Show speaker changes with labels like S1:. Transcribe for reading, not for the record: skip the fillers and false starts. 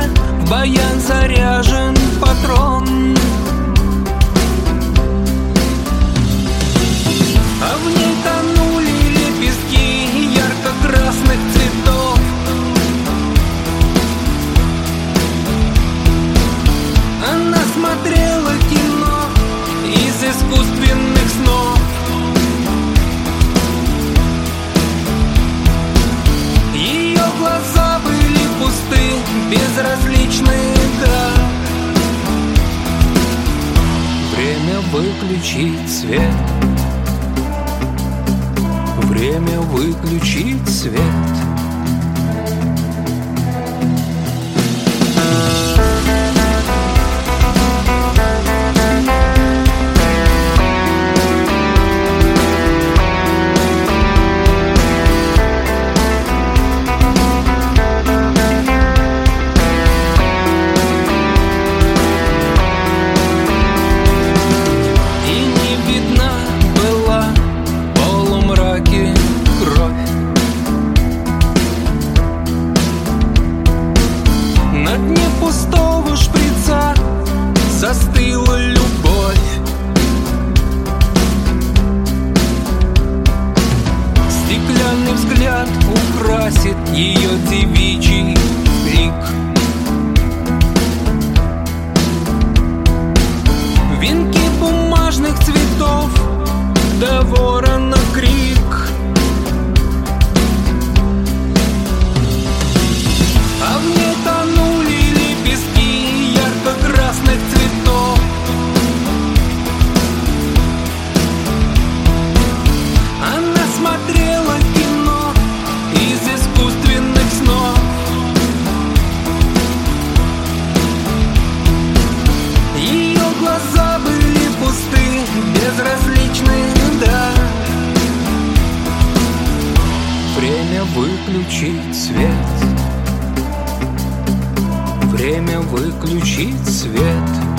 S1: в баян заряжен патрон, а в ней тонули лепестки ярко-красных цветов. Она смотрела кино из искусственных снов. Ее глаза были пусты, безразличны, да. Время выключить свет. Время выключить свет. На дне пустого шприца застыла любовь. Стеклянный взгляд украсит ее девичий лик. Венки бумажных цветов да ворона крик. А в ней тонули лепестки ярко-красных цветов. Она смотрела кино из искусственных снов. Ее глаза были пусты, безразличны, да. Время выключить свет. Время выключить свет.